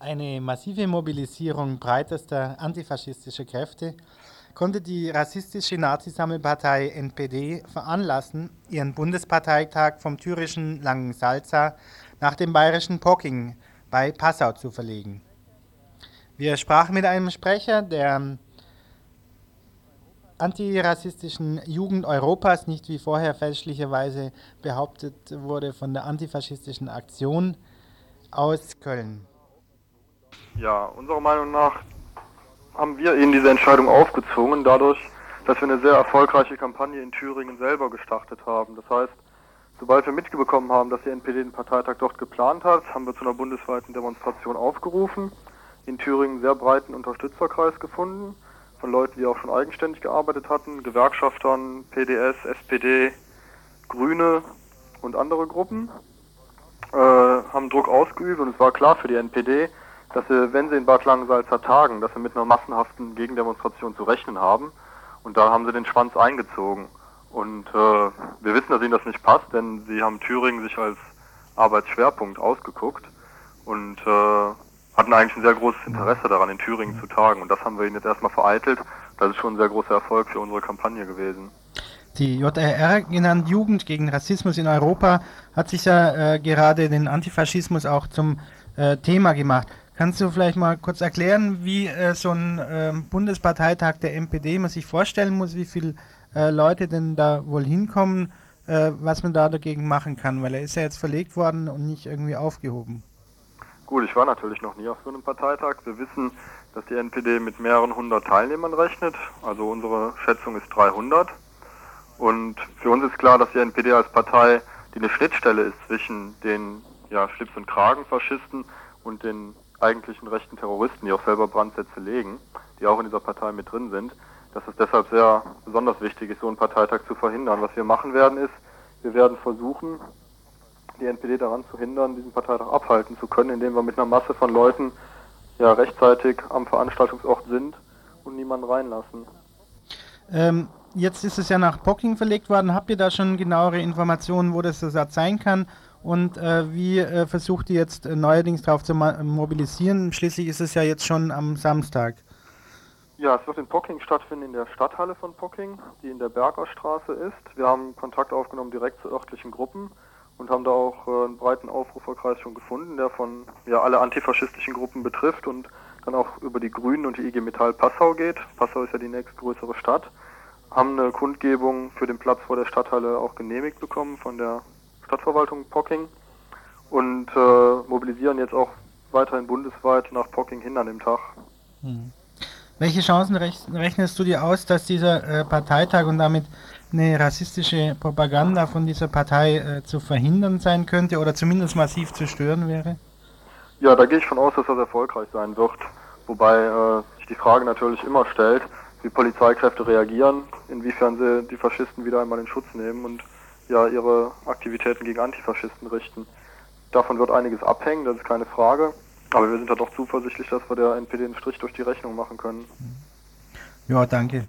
Eine massive Mobilisierung breitester antifaschistischer Kräfte konnte die rassistische Nazisammelpartei NPD veranlassen, ihren Bundesparteitag vom thürischen Langensalza nach dem bayerischen Pocking bei Passau zu verlegen. Wir sprachen mit einem Sprecher der antirassistischen Jugend Europas, nicht wie vorher fälschlicherweise behauptet wurde von der antifaschistischen Aktion aus Köln. Ja, unserer Meinung nach haben wir ihnen diese Entscheidung aufgezwungen, dadurch, dass wir eine sehr erfolgreiche Kampagne in Thüringen selber gestartet haben. Das heißt, sobald wir mitbekommen haben, dass die NPD den Parteitag dort geplant hat, haben wir zu einer bundesweiten Demonstration aufgerufen, in Thüringen einen sehr breiten Unterstützerkreis gefunden, von Leuten, die auch schon eigenständig gearbeitet hatten, Gewerkschaftern, PDS, SPD, Grüne und andere Gruppen, haben Druck ausgeübt und es war klar für die NPD, dass sie, wenn sie in Bad Langensalza tagen, dass sie mit einer massenhaften Gegendemonstration zu rechnen haben. Und da haben sie den Schwanz eingezogen. Und wir wissen, dass ihnen das nicht passt, denn sie haben Thüringen sich als Arbeitsschwerpunkt ausgeguckt und hatten eigentlich ein sehr großes Interesse daran, in Thüringen zu tagen. Und das haben wir ihnen jetzt erstmal vereitelt. Das ist schon ein sehr großer Erfolg für unsere Kampagne gewesen. Die JRR, genannt Jugend gegen Rassismus in Europa, hat sich ja gerade den Antifaschismus auch zum Thema gemacht. Kannst du vielleicht mal kurz erklären, wie so ein Bundesparteitag der NPD man sich vorstellen muss, wie viele Leute denn da wohl hinkommen, was man da dagegen machen kann? Weil er ist ja jetzt verlegt worden und nicht irgendwie aufgehoben. Gut, ich war natürlich noch nie auf so einem Parteitag. Wir wissen, dass die NPD mit mehreren hundert Teilnehmern rechnet. Also unsere Schätzung ist 300. Und für uns ist klar, dass die NPD als Partei, die eine Schnittstelle ist zwischen den Schlips- und Kragenfaschisten und den eigentlichen rechten Terroristen, die auch selber Brandsätze legen, die auch in dieser Partei mit drin sind, dass es deshalb sehr besonders wichtig ist, so einen Parteitag zu verhindern. Was wir machen werden ist, wir werden versuchen, die NPD daran zu hindern, diesen Parteitag abhalten zu können, indem wir mit einer Masse von Leuten rechtzeitig am Veranstaltungsort sind und niemanden reinlassen. Jetzt ist es ja nach Pocking verlegt worden. Habt ihr da schon genauere Informationen, wo das sein kann? Und wie versucht ihr jetzt neuerdings darauf zu mobilisieren? Schließlich ist es ja jetzt schon am Samstag. Ja, es wird in Pocking stattfinden, in der Stadthalle von Pocking, die in der Bergerstraße ist. Wir haben Kontakt aufgenommen direkt zu örtlichen Gruppen und haben da auch einen breiten Aufruferkreis schon gefunden, der von alle antifaschistischen Gruppen betrifft und dann auch über die Grünen und die IG Metall Passau geht. Passau ist ja die nächstgrößere Stadt. Haben eine Kundgebung für den Platz vor der Stadthalle auch genehmigt bekommen von der Stadtverwaltung Pocking und mobilisieren jetzt auch weiterhin bundesweit nach Pocking hin an dem Tag. Welche Chancen rechnest du dir aus, dass dieser Parteitag und damit eine rassistische Propaganda von dieser Partei zu verhindern sein könnte oder zumindest massiv zu stören wäre? Ja, da gehe ich von aus, dass das erfolgreich sein wird. Wobei sich die Frage natürlich immer stellt, wie Polizeikräfte reagieren, inwiefern sie die Faschisten wieder einmal in Schutz nehmen und ihre Aktivitäten gegen Antifaschisten richten. Davon wird einiges abhängen, das ist keine Frage. Aber wir sind da doch zuversichtlich, dass wir der NPD einen Strich durch die Rechnung machen können. Ja, danke.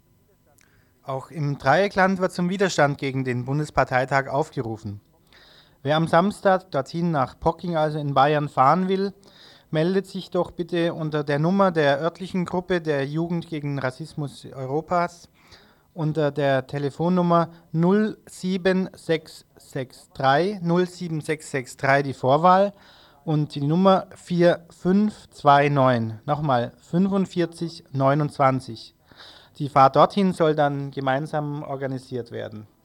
Auch im Dreieckland wird zum Widerstand gegen den Bundesparteitag aufgerufen. Wer am Samstag dorthin nach Pocking, also in Bayern, fahren will, meldet sich doch bitte unter der Nummer der örtlichen Gruppe der Jugend gegen Rassismus Europas unter der Telefonnummer 07663 07663 die Vorwahl und die Nummer 4529, nochmal 4529. Die Fahrt dorthin soll dann gemeinsam organisiert werden.